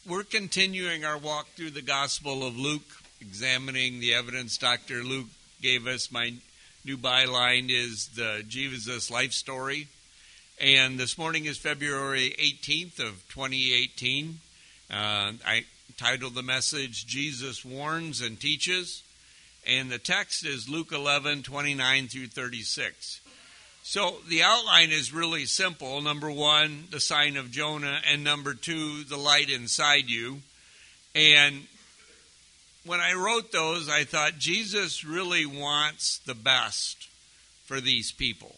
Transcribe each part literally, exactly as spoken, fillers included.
we're continuing our walk through the Gospel of Luke, examining the evidence Doctor Luke gave us. My new byline is the Jesus Life Story. And this morning is February eighteenth of twenty eighteen. Uh, I titled the message, Jesus Warns and Teaches. And the text is Luke eleven, twenty-nine through thirty-six. So the outline is really simple. Number one, the sign of Jonah, and number two, the light inside you. And when I wrote those, I thought Jesus really wants the best for these people.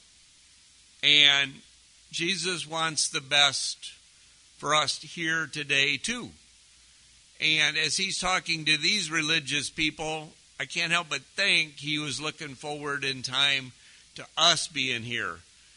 And Jesus wants the best for us here today too. And as he's talking to these religious people, I can't help but think he was looking forward in time to us being here.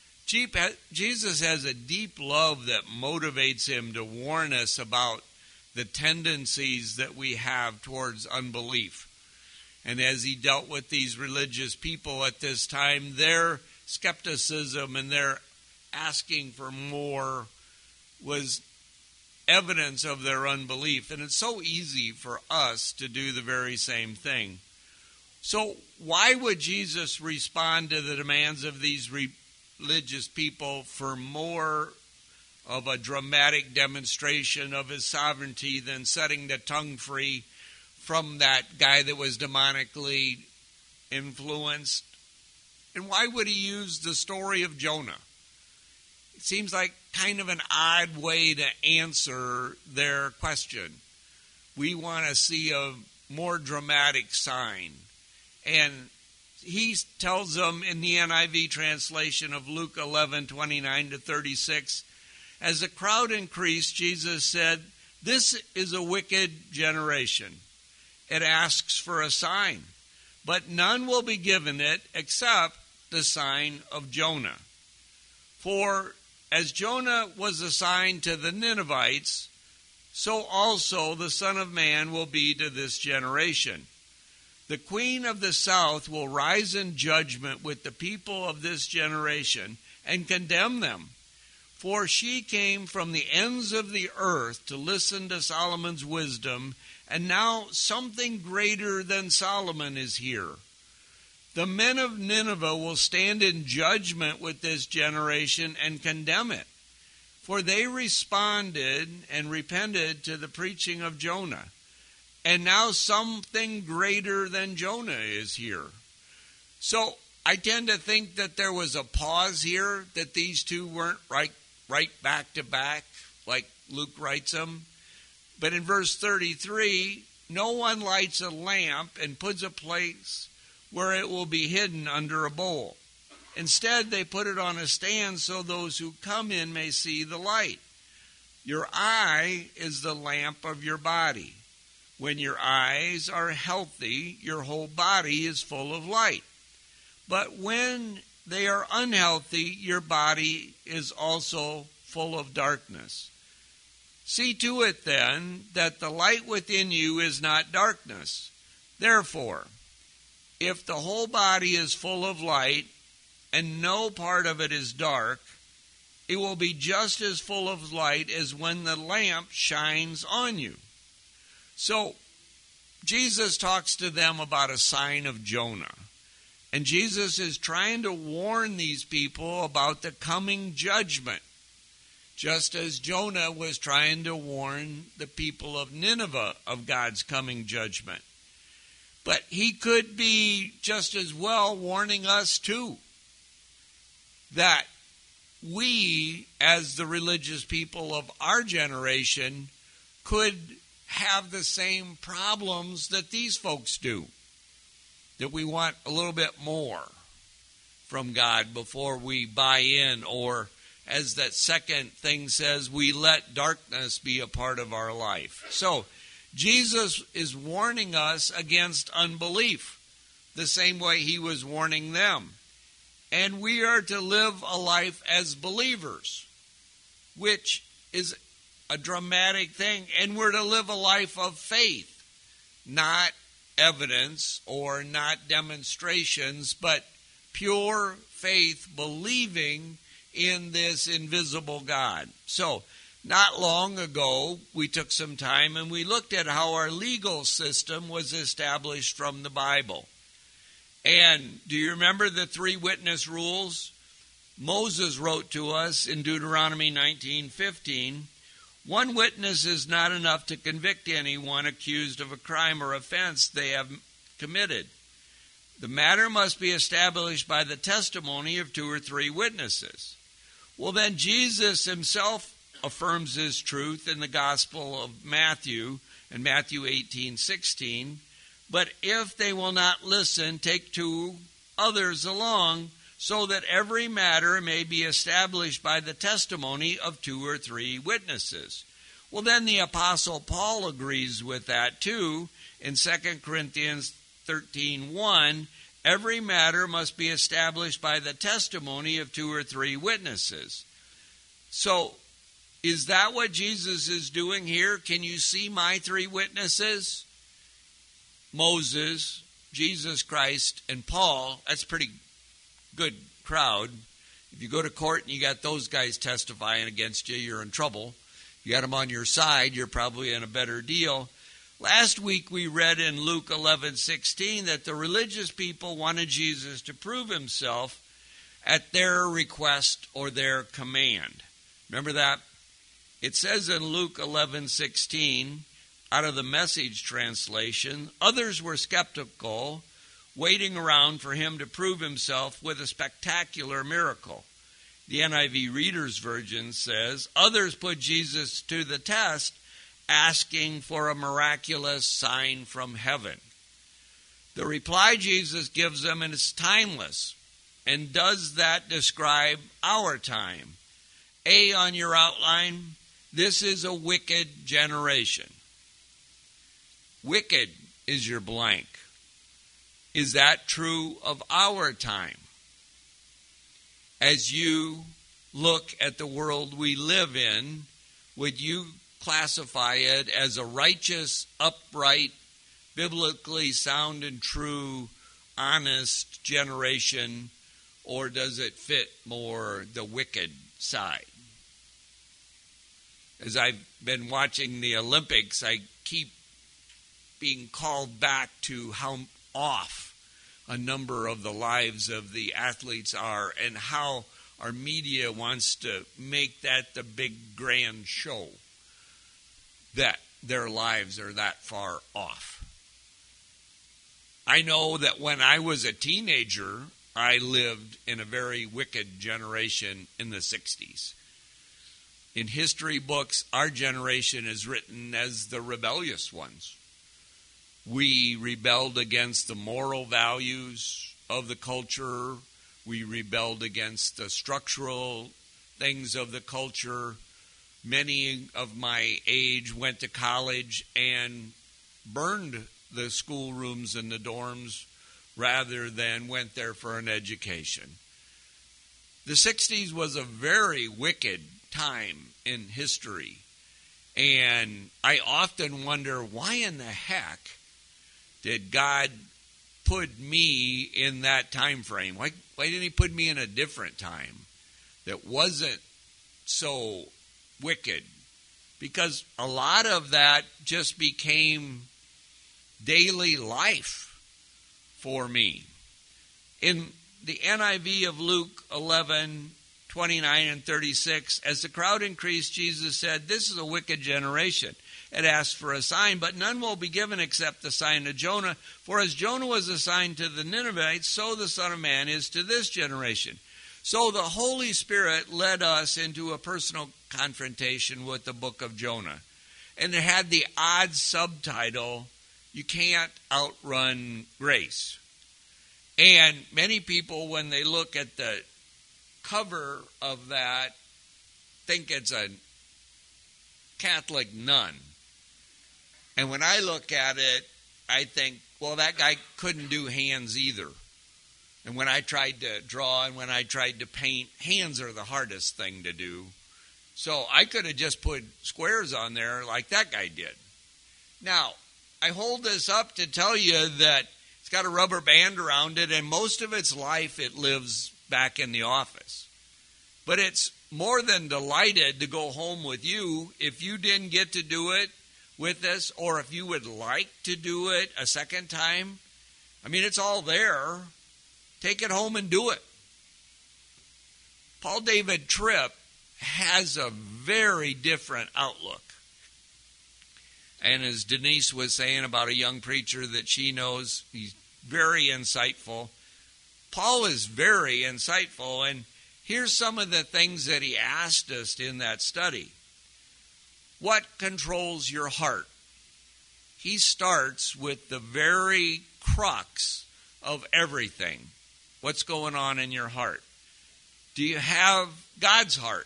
Jesus has a deep love that motivates him to warn us about the tendencies that we have towards unbelief. And as he dealt with these religious people at this time, their skepticism and their asking for more was evidence of their unbelief. And it's so easy for us to do the very same thing. So why would Jesus respond to the demands of these religious people for more of a dramatic demonstration of his sovereignty than setting the tongue free from that guy that was demonically influenced? And why would he use the story of Jonah? It seems like kind of an odd way to answer their question. We want to see a more dramatic sign. And he tells them in the N I V translation of Luke eleven, twenty-nine to thirty-six, as the crowd increased, Jesus said, "This is a wicked generation. It asks for a sign, but none will be given it except the sign of Jonah. For as Jonah was a sign to the Ninevites, so also the Son of Man will be to this generation. The queen of the south will rise in judgment with the people of this generation and condemn them. For she came from the ends of the earth to listen to Solomon's wisdom, and now something greater than Solomon is here. The men of Nineveh will stand in judgment with this generation and condemn it. For they responded and repented to the preaching of Jonah. And now something greater than Jonah is here." So I tend to think that there was a pause here, that these two weren't right, right back to back, like Luke writes them. But in verse thirty-three, no one lights a lamp and puts a place where it will be hidden under a bowl. Instead, they put it on a stand so those who come in may see the light. Your eye is the lamp of your body. When your eyes are healthy, your whole body is full of light. But when they are unhealthy, your body is also full of darkness. See to it then that the light within you is not darkness. Therefore, if the whole body is full of light and no part of it is dark, it will be just as full of light as when the lamp shines on you. So Jesus talks to them about a sign of Jonah. And Jesus is trying to warn these people about the coming judgment, just as Jonah was trying to warn the people of Nineveh of God's coming judgment. But he could be just as well warning us too, that we, as the religious people of our generation, could have the same problems that these folks do, that we want a little bit more from God before we buy in, or as that second thing says, we let darkness be a part of our life. So Jesus is warning us against unbelief the same way he was warning them. And we are to live a life as believers, which is a dramatic thing. And we're to live a life of faith, not evidence or not demonstrations, but pure faith, believing in this invisible God. So Not long ago, we took some time and we looked at how our legal system was established from the Bible. And do you remember the three witness rules? Moses wrote to us in Deuteronomy nineteen fifteen, one witness is not enough to convict anyone accused of a crime or offense they have committed. The matter must be established by the testimony of two or three witnesses. Well, then Jesus himself affirms his truth in the Gospel of Matthew, in Matthew eighteen sixteen. But if they will not listen, take two others along, so that every matter may be established by the testimony of two or three witnesses. Well, then the Apostle Paul agrees with that too. In Second Corinthians thirteen one, every matter must be established by the testimony of two or three witnesses. So, is that what Jesus is doing here? Can you see my three witnesses? Moses, Jesus Christ, and Paul. That's a pretty good crowd. If you go to court and you got those guys testifying against you, you're in trouble. If you got them on your side, you're probably in a better deal. Last week we read in Luke eleven sixteen that the religious people wanted Jesus to prove himself at their request or their command. Remember that? It says in Luke eleven sixteen, out of the Message translation, others were skeptical, waiting around for him to prove himself with a spectacular miracle. The N I V Reader's Version says, others put Jesus to the test, asking for a miraculous sign from heaven. The reply Jesus gives them is timeless. And does that describe our time? A on your outline, this is a wicked generation. Wicked is your blank. Is that true of our time? As you look at the world we live in, would you classify it as a righteous, upright, biblically sound and true, honest generation, or does it fit more the wicked side? As I've been watching the Olympics, I keep being called back to how off a number of the lives of the athletes are and how our media wants to make that the big grand show, that their lives are that far off. I know that when I was a teenager, I lived in a very wicked generation in the sixties. In history books, our generation is written as the rebellious ones. We rebelled against the moral values of the culture. We rebelled against the structural things of the culture. Many of my age went to college and burned the schoolrooms and the dorms rather than went there for an education. The sixties was a very wicked time in history. And I often wonder, why in the heck did God put me in that time frame? Why, why didn't he put me in a different time that wasn't so wicked? Because a lot of that just became daily life for me. In the N I V of Luke eleven, twenty-nine and thirty-six, as the crowd increased, Jesus said, this is a wicked generation. It asked for a sign, but none will be given except the sign of Jonah. For as Jonah was a sign to the Ninevites, so the Son of Man is to this generation. So the Holy Spirit led us into a personal confrontation with the book of Jonah. And it had the odd subtitle, You Can't Outrun Grace. And many people, when they look at the cover of that, think it's a Catholic nun. And when I look at it, I think, well, that guy couldn't do hands either. And when I tried to draw and when I tried to paint, hands are the hardest thing to do. So I could have just put squares on there like that guy did. Now, I hold this up to tell you that it's got a rubber band around it, and most of its life it lives back in the office. But it's more than delighted to go home with you. If you didn't get to do it with us, or if you would like to do it a second time, I mean, it's all there. Take it home and do it. Paul David Tripp has a very different outlook. And as Denise was saying about a young preacher that she knows, he's very insightful. Paul is very insightful, and here's some of the things that he asked us in that study. What controls your heart? He starts with the very crux of everything. What's going on in your heart? Do you have God's heart?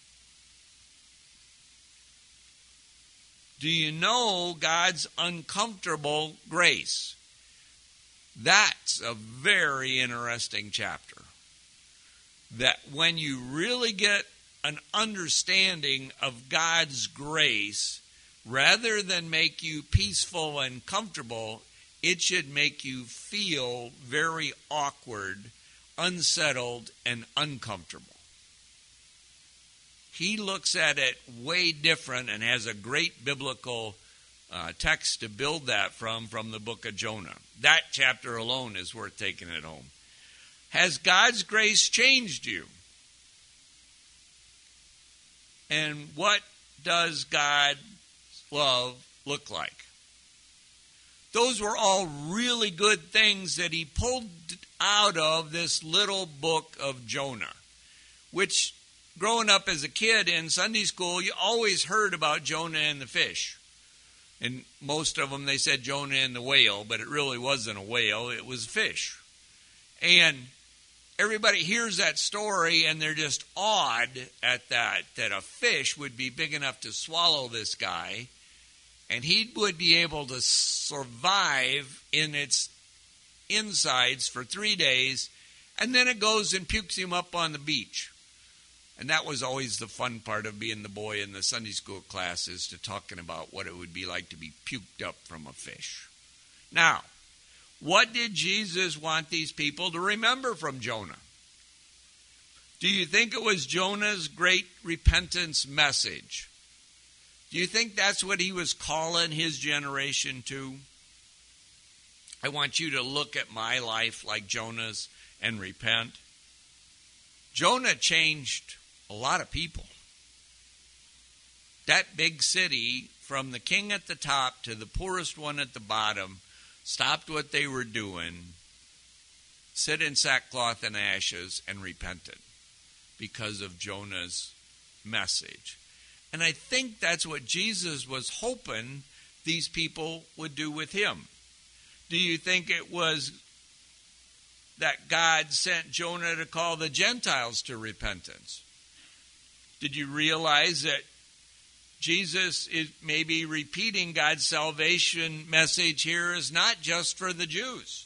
Do you know God's uncomfortable grace? That's a very interesting chapter. That when you really get an understanding of God's grace, rather than make you peaceful and comfortable, it should make you feel very awkward, unsettled, and uncomfortable. He looks at it way different and has a great biblical uh, text to build that from, from the book of Jonah. That chapter alone is worth taking it home. Has God's grace changed you? And what does God's love look like? Those were all really good things that he pulled out of this little book of Jonah, which growing up as a kid in Sunday school, you always heard about Jonah and the fish. And most of them, they said Jonah and the whale, but it really wasn't a whale, it was a fish. And everybody hears that story and they're just awed at that, that a fish would be big enough to swallow this guy, and he would be able to survive in its insides for three days, and then it goes and pukes him up on the beach. And that was always the fun part of being the boy in the Sunday school classes, to talking about what it would be like to be puked up from a fish. Now, what did Jesus want these people to remember from Jonah? Do you think it was Jonah's great repentance message? Do you think that's what he was calling his generation to? I want you to look at my life like Jonah's and repent. Jonah changed a lot of people. That big city, from the king at the top to the poorest one at the bottom, stopped what they were doing, sit in sackcloth and ashes, and repented because of Jonah's message. And I think that's what Jesus was hoping these people would do with him. Do you think it was that God sent Jonah to call the Gentiles to repentance? Did you realize that Jesus is maybe repeating God's salvation message here is not just for the Jews?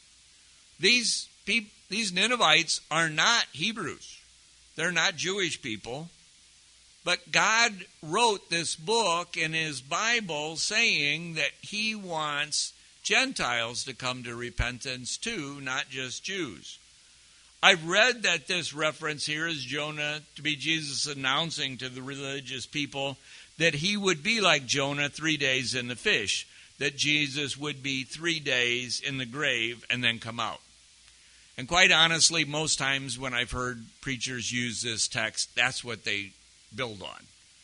These people, these Ninevites are not Hebrews. They're not Jewish people. But God wrote this book in his Bible saying that he wants Gentiles to come to repentance too, not just Jews. I've read that this reference here is Jonah to be Jesus announcing to the religious people that he would be like Jonah three days in the fish, that Jesus would be three days in the grave and then come out. And quite honestly, most times when I've heard preachers use this text, that's what they build on,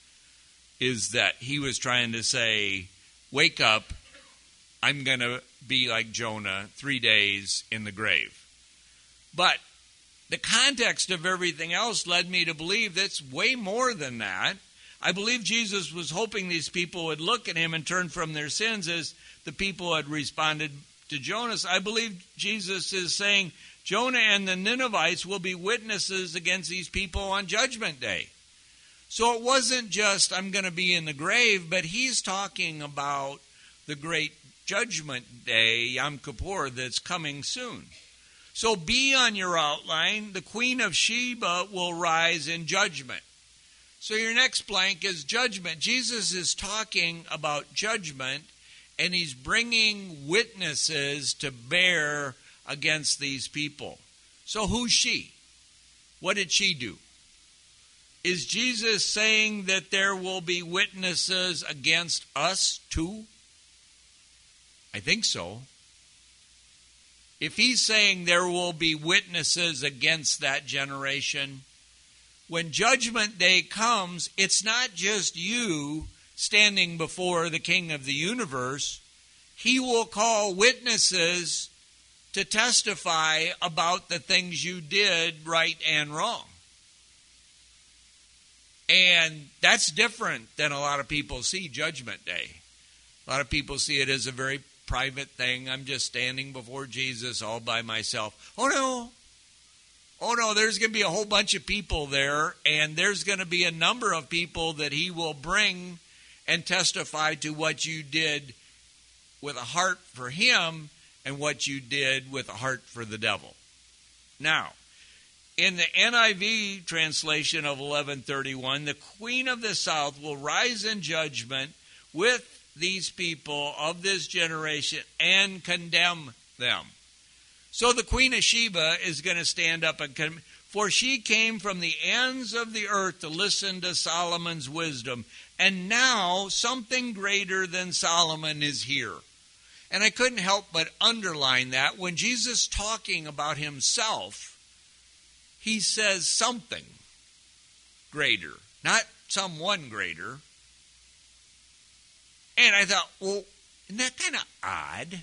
is that he was trying to say, wake up, I'm going to be like Jonah, three days in the grave. But the context of everything else led me to believe that's way more than that. I believe Jesus was hoping these people would look at him and turn from their sins as the people had responded to Jonah. I believe Jesus is saying Jonah and the Ninevites will be witnesses against these people on Judgment Day. So it wasn't just, I'm going to be in the grave, but he's talking about the great Judgment Day, Yom Kippur, that's coming soon. So be on your outline, the Queen of Sheba will rise in judgment. So your next blank is judgment. Jesus is talking about judgment, and he's bringing witnesses to bear against these people. So who's she? What did she do? Is Jesus saying that there will be witnesses against us too? I think so. If he's saying there will be witnesses against that generation, when Judgment Day comes, it's not just you standing before the King of the universe. He will call witnesses to testify about the things you did right and wrong. And that's different than a lot of people see Judgment Day. A lot of people see it as a very private thing. I'm just standing before Jesus all by myself. Oh no. Oh no, there's going to be a whole bunch of people there, and there's going to be a number of people that he will bring and testify to what you did with a heart for him and what you did with a heart for the devil. Now, in the N I V translation of eleven thirty-one, the Queen of the South will rise in judgment with these people of this generation and condemn them. So the Queen of Sheba is going to stand up and condemn, for she came from the ends of the earth to listen to Solomon's wisdom, and now something greater than Solomon is here. And I couldn't help but underline that. When Jesus talking about himself, he says something greater, not someone greater. And I thought, well, isn't that kind of odd?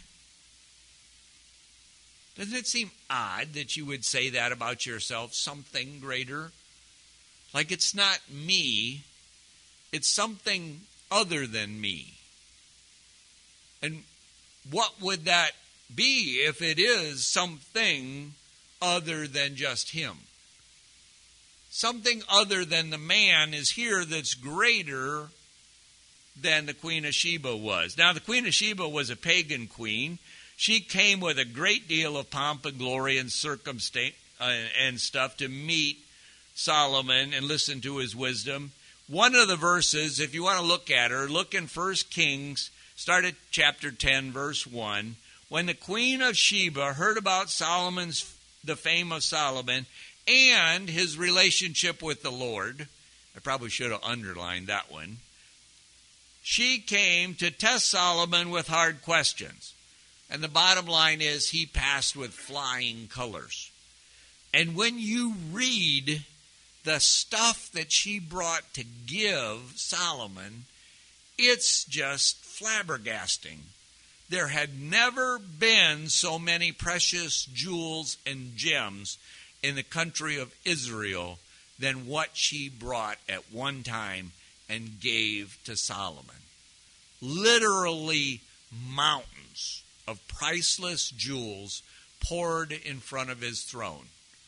Doesn't it seem odd that you would say that about yourself, something greater? Like it's not me, it's something other than me. And what would that be if it is something other than just him? Something other than the man is here that's greater than the Queen of Sheba was. Now, the Queen of Sheba was a pagan queen. She came with a great deal of pomp and glory and circumstance uh, and stuff to meet Solomon and listen to his wisdom. One of the verses, if you want to look at her, look in First Kings, start at chapter ten, verse one. When the Queen of Sheba heard about Solomon's, the fame of Solomon and his relationship with the Lord, I probably should have underlined that one, she came to test Solomon with hard questions. And the bottom line is he passed with flying colors. And when you read the stuff that she brought to give Solomon, it's just flabbergasting. There had never been so many precious jewels and gems in the country of Israel than what she brought at one time and gave to Solomon. Literally mountains of priceless jewels poured in front of his throne.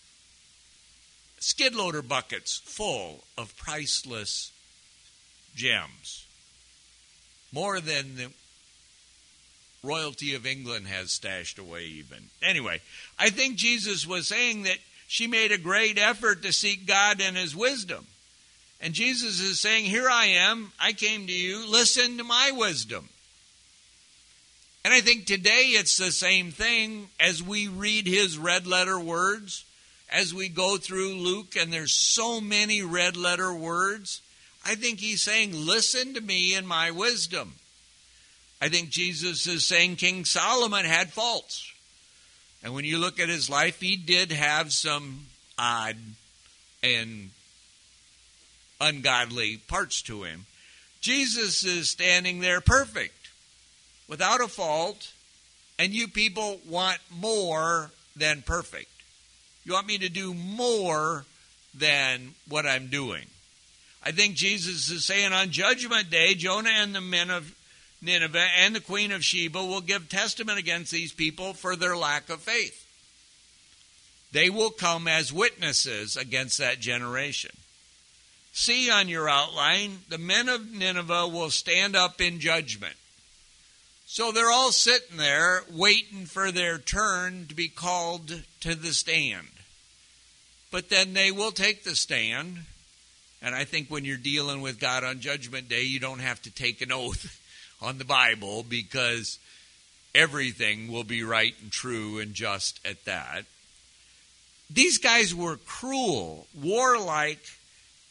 Skid loader buckets full of priceless gems. More than the royalty of England has stashed away even. Anyway, I think Jesus was saying that she made a great effort to seek God and his wisdom. And Jesus is saying, here I am, I came to you, listen to my wisdom. And I think today it's the same thing as we read his red letter words, as we go through Luke, and there's so many red letter words. I think he's saying, listen to me and my wisdom. I think Jesus is saying King Solomon had faults. And when you look at his life, he did have some odd and ungodly parts to him. Jesus is standing there perfect, without a fault, and you people want more than perfect. You want me to do more than what I'm doing. I think Jesus is saying on Judgment Day, Jonah and the men of Nineveh and the Queen of Sheba will give testament against these people for their lack of faith. They will come as witnesses against that generation. See on your outline, the men of Nineveh will stand up in judgment. So they're all sitting there waiting for their turn to be called to the stand. But then they will take the stand. And I think when you're dealing with God on Judgment Day, you don't have to take an oath on the Bible because everything will be right and true and just at that. These guys were cruel, warlike,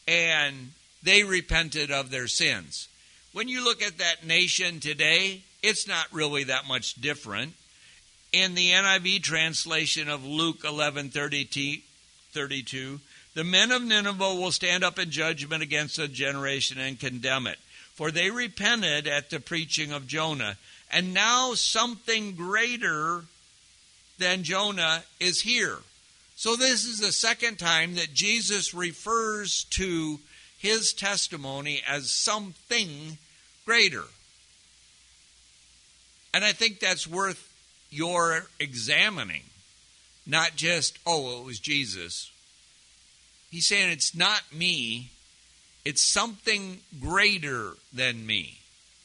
and they repented of their sins. When you look at that nation today, it's not really that much different. In the N I V translation of Luke eleven thirty-two, the men of Nineveh will stand up in judgment against the generation and condemn it. For they repented at the preaching of Jonah. And now something greater than Jonah is here. So this is the second time that Jesus refers to his testimony as something greater. And I think that's worth your examining. Not just, oh, it was Jesus. He's saying it's not me. It's something greater than me.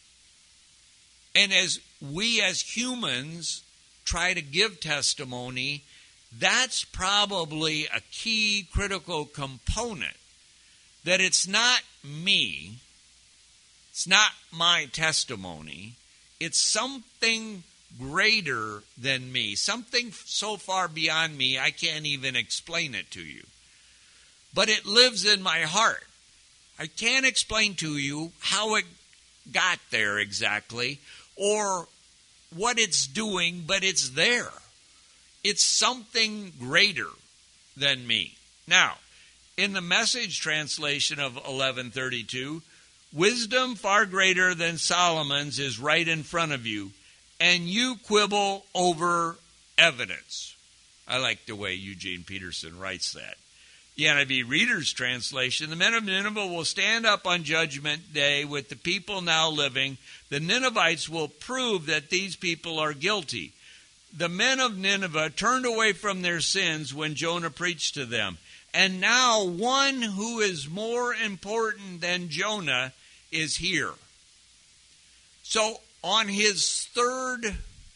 And as we as humans try to give testimony, that's probably a key critical component. That it's not me, it's not my testimony, it's something greater than me, something so far beyond me I can't even explain it to you. But it lives in my heart. I can't explain to you how it got there exactly or what it's doing, but it's there. It's something greater than me. Now, in the Message translation of eleven thirty-two, wisdom far greater than Solomon's is right in front of you, and you quibble over evidence. I like the way Eugene Peterson writes that. The N I V Reader's Translation, the men of Nineveh will stand up on Judgment Day with the people now living. The Ninevites will prove that these people are guilty. The men of Nineveh turned away from their sins when Jonah preached to them. And now one who is more important than Jonah is here. So on his third,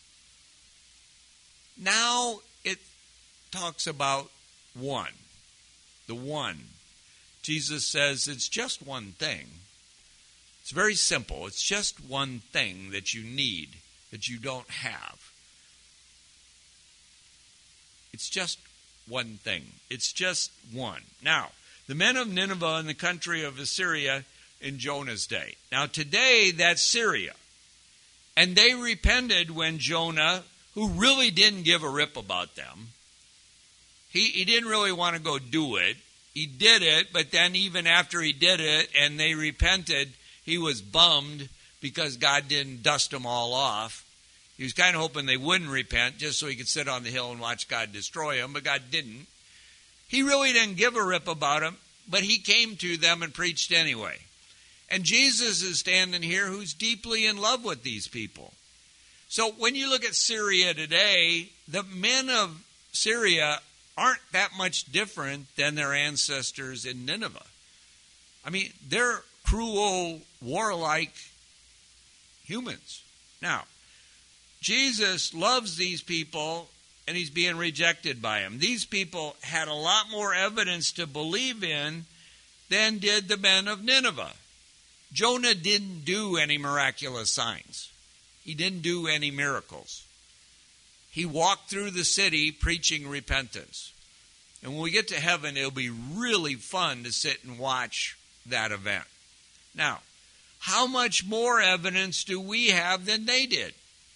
now it talks about one. The one. Jesus says it's just one thing. It's very simple. It's just one thing that you need, that you don't have. It's just one thing. It's just one. Now, the men of Nineveh in the country of Assyria in Jonah's day. Now, today, that's Syria. And they repented when Jonah, who really didn't give a rip about them, he, he didn't really want to go do it. He did it, but then even after he did it and they repented, he was bummed because God didn't dust them all off. He was kind of hoping they wouldn't repent just so he could sit on the hill and watch God destroy them, but God didn't. He really didn't give a rip about them, but he came to them and preached anyway. And Jesus is standing here who's deeply in love with these people. So when you look at Syria today, the men of Syria aren't that much different than their ancestors in Nineveh. I mean, they're cruel, warlike humans. Now, Jesus loves these people, and he's being rejected by them. These people had a lot more evidence to believe in than did the men of Nineveh. Jonah didn't do any miraculous signs. He didn't do any miracles. He walked through the city preaching repentance. And when we get to heaven, it'll be really fun to sit and watch that event. Now, how much more evidence do we have than they did?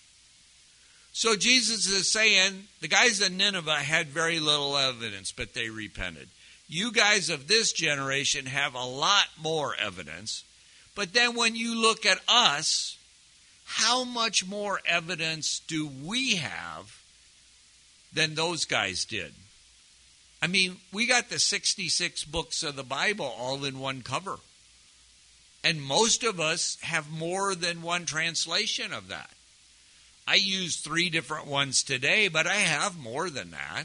So Jesus is saying, the guys in Nineveh had very little evidence, but they repented. You guys of this generation have a lot more evidence. But then when you look at us, how much more evidence do we have than those guys did? I mean, we got the sixty-six books of the Bible all in one cover. And most of us have more than one translation of that. I use three different ones today, but I have more than that.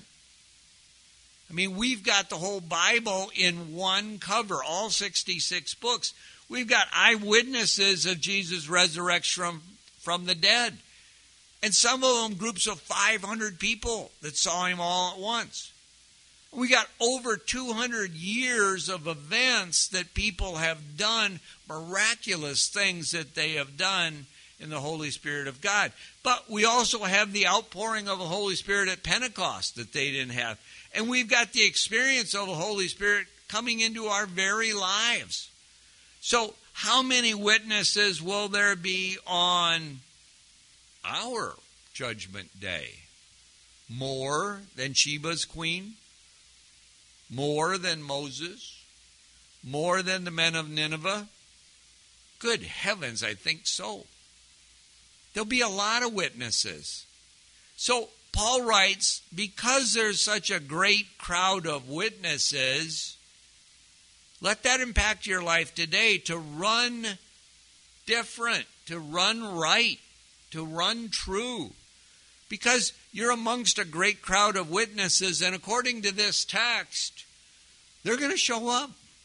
I mean, we've got the whole Bible in one cover, all sixty-six books. We've got eyewitnesses of Jesus' resurrection from, from the dead. And some of them groups of five hundred people that saw him all at once. We got over two hundred years of events that people have done, miraculous things that they have done in the Holy Spirit of God. But we also have the outpouring of the Holy Spirit at Pentecost that they didn't have. And we've got the experience of the Holy Spirit coming into our very lives. So how many witnesses will there be on our judgment day? More than Sheba's queen? More than Moses? More than the men of Nineveh? Good heavens, I think so. There'll be a lot of witnesses. So Paul writes, because there's such a great crowd of witnesses, let that impact your life today to run different, to run right, to run true. Because you're amongst a great crowd of witnesses, and according to this text, they're going to show up.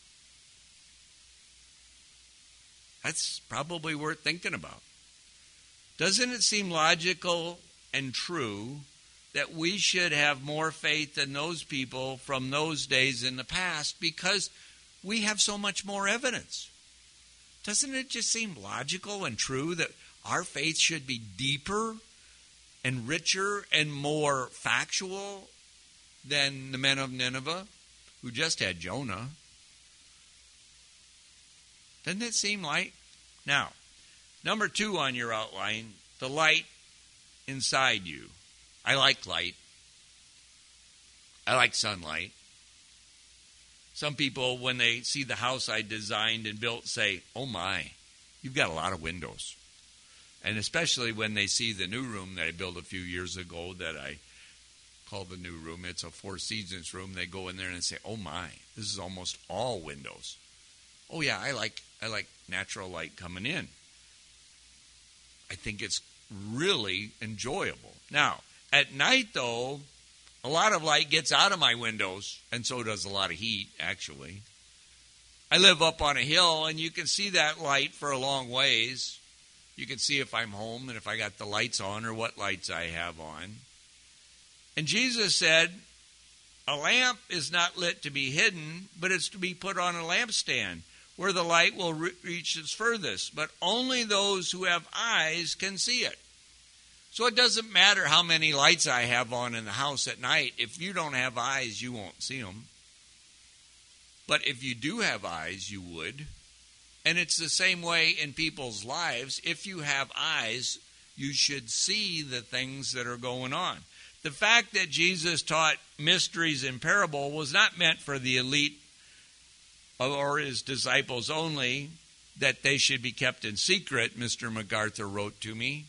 That's probably worth thinking about. Doesn't it seem logical and true that we should have more faith than those people from those days in the past because we have so much more evidence? Doesn't it just seem logical and true that our faith should be deeper and richer and more factual than the men of Nineveh who just had Jonah? Doesn't it seem like? Now, number two on your outline, the light inside you. I like light. I like sunlight. Some people, when they see the house I designed and built, say, oh my, you've got a lot of windows. And especially when they see the new room that I built a few years ago that I call the new room. It's a Four Seasons room. They go in there and say, oh my, this is almost all windows. Oh yeah, I like I like natural light coming in. I think it's really enjoyable. Now, at night though, a lot of light gets out of my windows, and so does a lot of heat, actually. I live up on a hill, and you can see that light for a long ways. You can see if I'm home and if I got the lights on or what lights I have on. And Jesus said, a lamp is not lit to be hidden, but it's to be put on a lampstand, where the light will re- reach its furthest. But only those who have eyes can see it. So it doesn't matter how many lights I have on in the house at night. If you don't have eyes, you won't see them. But if you do have eyes, you would. And it's the same way in people's lives. If you have eyes, you should see the things that are going on. The fact that Jesus taught mysteries in parable was not meant for the elite or his disciples only, that they should be kept in secret, Mister MacArthur wrote to me.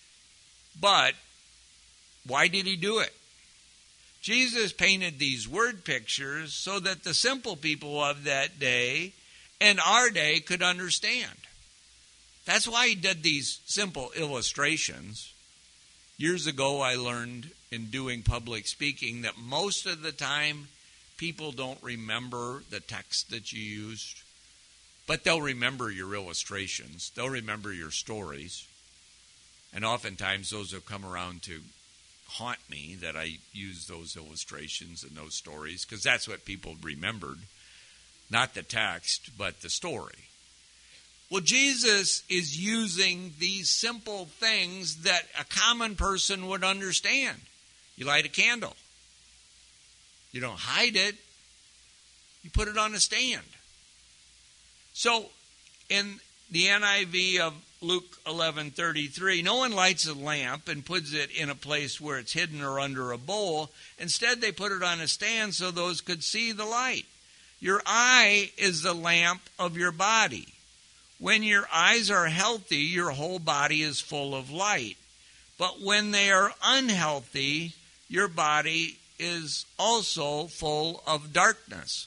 But why did he do it? Jesus painted these word pictures so that the simple people of that day and our day could understand. That's why he did these simple illustrations. Years ago, I learned in doing public speaking that most of the time people don't remember the text that you used, but they'll remember your illustrations. They'll remember your stories. And oftentimes those have come around to haunt me that I use those illustrations and those stories, because that's what people remembered. Not the text, but the story. Well, Jesus is using these simple things that a common person would understand. You light a candle. You don't hide it. You put it on a stand. So, in the N I V of Luke eleven thirty-three, no one lights a lamp and puts it in a place where it's hidden or under a bowl. Instead, they put it on a stand so those could see the light. Your eye is the lamp of your body. When your eyes are healthy, your whole body is full of light. But when they are unhealthy, your body is also full of darkness.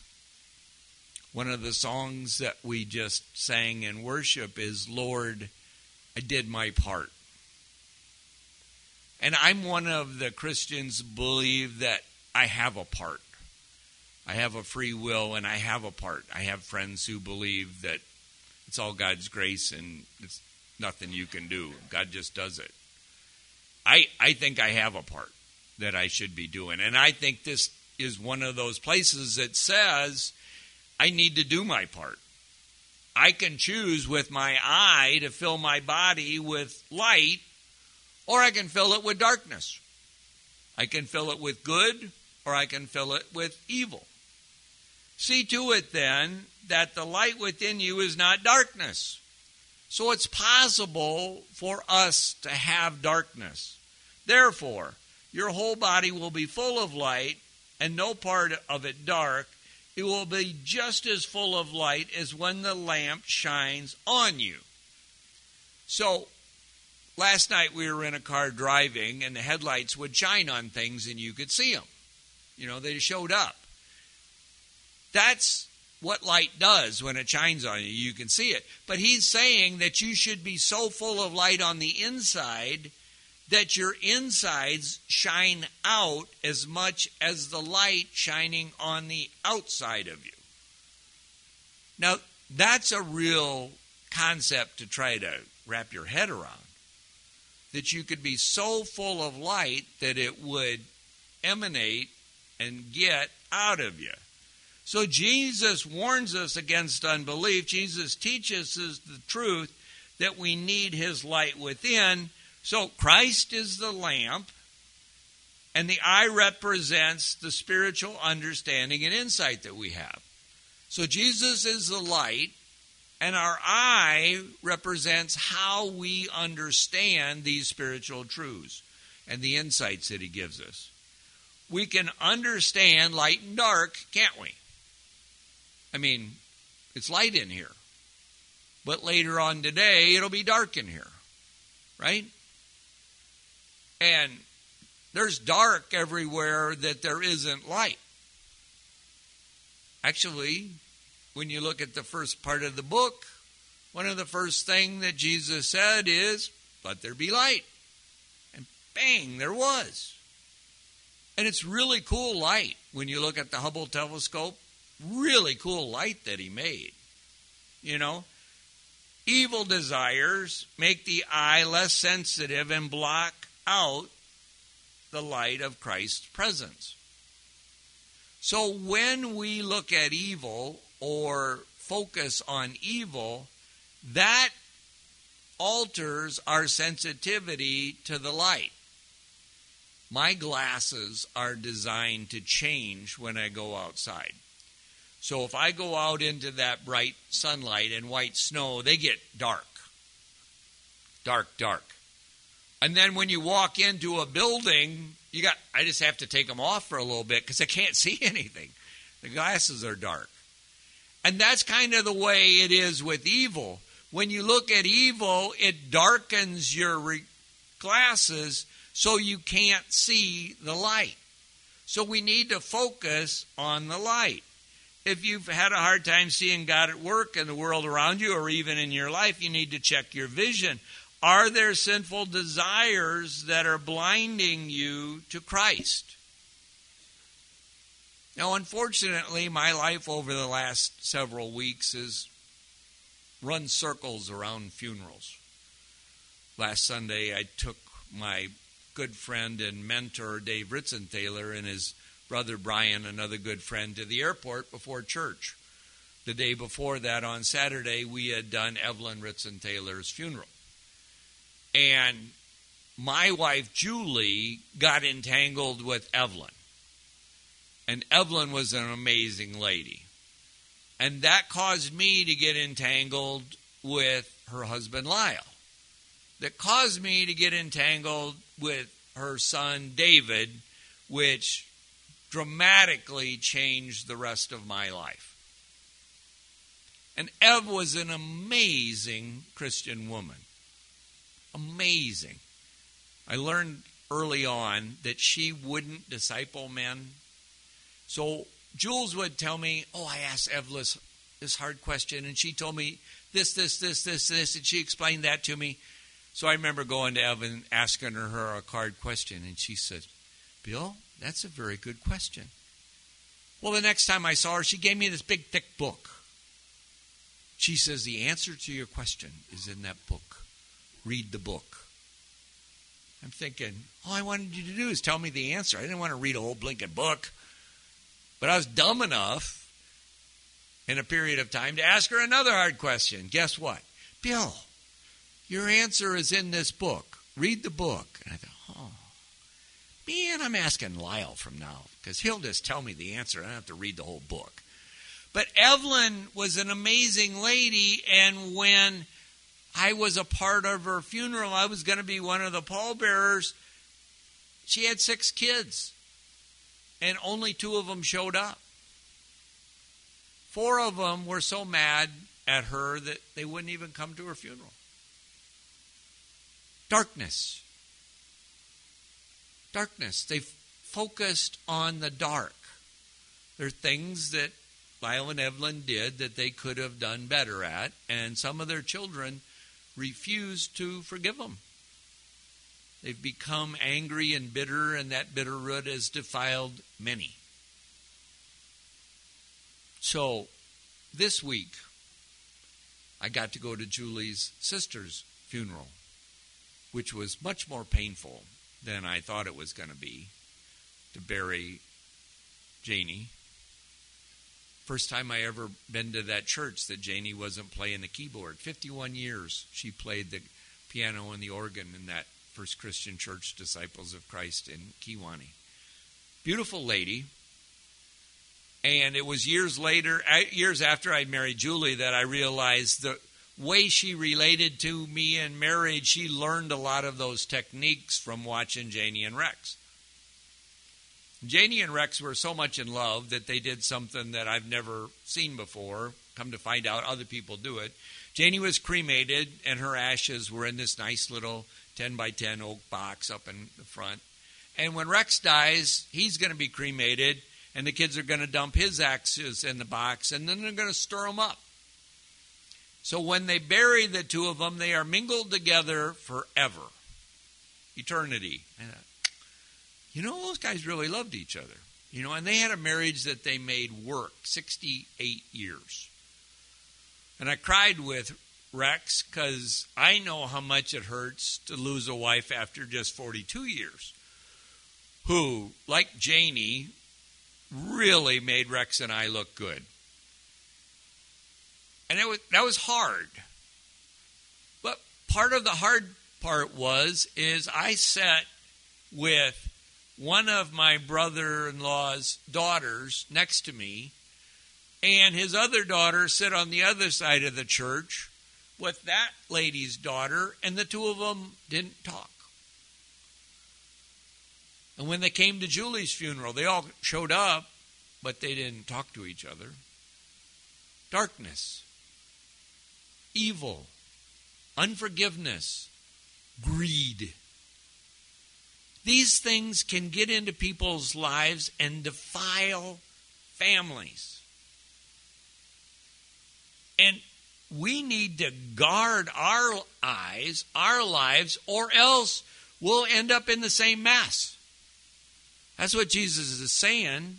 One of the songs that we just sang in worship is, Lord, I did my part. And I'm one of the Christians who believe that I have a part. I have a free will and I have a part. I have friends who believe that it's all God's grace and it's nothing you can do. God just does it. I I think I have a part that I should be doing. And I think this is one of those places that says I need to do my part. I can choose with my eye to fill my body with light, or I can fill it with darkness. I can fill it with good, or I can fill it with evil. See to it then that the light within you is not darkness. So it's possible for us to have darkness. Therefore, your whole body will be full of light and no part of it dark. It will be just as full of light as when the lamp shines on you. So, last night we were in a car driving and the headlights would shine on things and you could see them. You know, they showed up. That's what light does when it shines on you. You can see it. But he's saying that you should be so full of light on the inside that your insides shine out as much as the light shining on the outside of you. Now, that's a real concept to try to wrap your head around. That you could be so full of light that it would emanate and get out of you. So Jesus warns us against unbelief. Jesus teaches us the truth that we need his light within. So Christ is the lamp, and the eye represents the spiritual understanding and insight that we have. So Jesus is the light, and our eye represents how we understand these spiritual truths and the insights that he gives us. We can understand light and dark, can't we? I mean, it's light in here. But later on today, it'll be dark in here. Right? And there's dark everywhere that there isn't light. Actually, when you look at the first part of the book, one of the first things that Jesus said is, let there be light. And bang, there was. And it's really cool light when you look at the Hubble telescope. Really cool light that he made. You know, evil desires make the eye less sensitive and block out the light of Christ's presence. So when we look at evil or focus on evil, that alters our sensitivity to the light. My glasses are designed to change when I go outside. So if I go out into that bright sunlight and white snow, they get dark. Dark, dark. And then when you walk into a building, you got I just have to take them off for a little bit because I can't see anything. The glasses are dark. And that's kind of the way it is with evil. When you look at evil, it darkens your re- glasses so you can't see the light. So we need to focus on the light. If you've had a hard time seeing God at work in the world around you or even in your life, you need to check your vision. Are there sinful desires that are blinding you to Christ? Now, unfortunately, my life over the last several weeks has run circles around funerals. Last Sunday, I took my good friend and mentor, Dave Ritzenthaler, and his brother Brian, another good friend, to the airport before church. The day before that, on Saturday, we had done Evelyn Ritzenthaler's funeral. And my wife, Julie, got entangled with Evelyn. And Evelyn was an amazing lady. And that caused me to get entangled with her husband, Lyle. That caused me to get entangled with her son, David, which dramatically changed the rest of my life. And Ev was an amazing Christian woman. Amazing. I learned early on that she wouldn't disciple men. So Jules would tell me, oh, I asked Ev this, this hard question, and she told me this, this, this, this, this, and she explained that to me. So I remember going to Ev and asking her, her a hard question, and she said, Bill, that's a very good question. Well, the next time I saw her, she gave me this big, thick book. She says, the answer to your question is in that book. Read the book. I'm thinking, all I wanted you to do is tell me the answer. I didn't want to read a whole blinking book. But I was dumb enough in a period of time to ask her another hard question. Guess what? Bill, your answer is in this book. Read the book. And I thought, oh, man, I'm asking Lyle from now because he'll just tell me the answer. I don't have to read the whole book. But Evelyn was an amazing lady, and when I was a part of her funeral, I was going to be one of the pallbearers. She had six kids, and only two of them showed up. Four of them were so mad at her that they wouldn't even come to her funeral. Darkness. Darkness. They focused on the dark. There are things that Lyle and Evelyn did that they could have done better at, and some of their children refused to forgive them. They've become angry and bitter, and that bitter root has defiled many. So, this week, I got to go to Julie's sister's funeral, which was much more painful than I thought it was going to be, to bury Janie. First time I ever been to that church that Janie wasn't playing the keyboard. fifty-one years she played the piano and the organ in that First Christian Church, Disciples of Christ in Kewanee. Beautiful lady. And it was years later, years after I married Julie, that I realized the way she related to me in marriage, she learned a lot of those techniques from watching Janie and Rex. Janie and Rex were so much in love that they did something that I've never seen before. Come to find out, other people do it. Janie was cremated, and her ashes were in this nice little ten by ten oak box up in the front. And when Rex dies, he's going to be cremated, and the kids are going to dump his ashes in the box, and then they're going to stir them up. So when they bury the two of them, they are mingled together forever. Eternity. You know, those guys really loved each other. You know, and they had a marriage that they made work, sixty-eight years. And I cried with Rex because I know how much it hurts to lose a wife after just forty-two years, who, like Janie, really made Rex and I look good. And it was, that was hard. But part of the hard part was, is I sat with one of my brother-in-law's daughters next to me, and his other daughter sit on the other side of the church with that lady's daughter, and the two of them didn't talk. And when they came to Julie's funeral, they all showed up, but they didn't talk to each other. Darkness, evil, unforgiveness, greed. These things can get into people's lives and defile families. And we need to guard our eyes, our lives, or else we'll end up in the same mess. That's what Jesus is saying.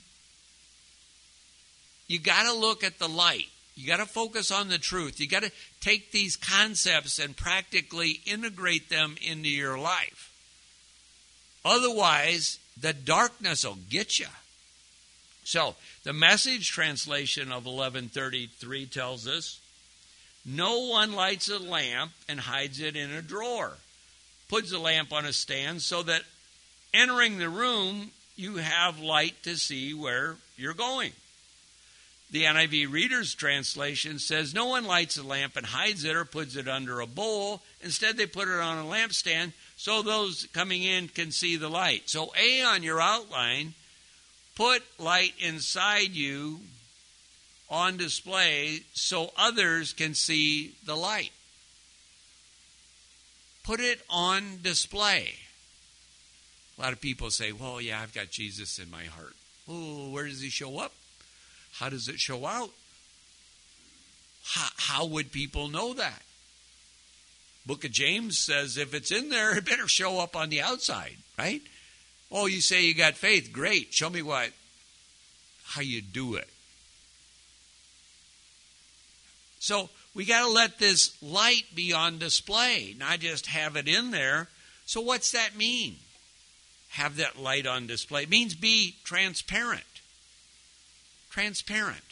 You got to look at the light. You got to focus on the truth. You got to take these concepts and practically integrate them into your life. Otherwise, the darkness will get you. So, the Message translation of eleven thirty-three tells us, no one lights a lamp and hides it in a drawer. Puts the lamp on a stand so that entering the room, you have light to see where you're going. The N I V Reader's Translation says, no one lights a lamp and hides it or puts it under a bowl. Instead, they put it on a lampstand so those coming in can see the light. So A on your outline, put light inside you on display so others can see the light. Put it on display. A lot of people say, well, yeah, I've got Jesus in my heart. Oh, where does he show up? How does it show out? How, how would people know that? Book of James says if it's in there, it better show up on the outside, right? Oh, you say you got faith. Great. Show me what, how you do it. So we got to let this light be on display, not just have it in there. So what's that mean? Have that light on display. It means be transparent. Transparent.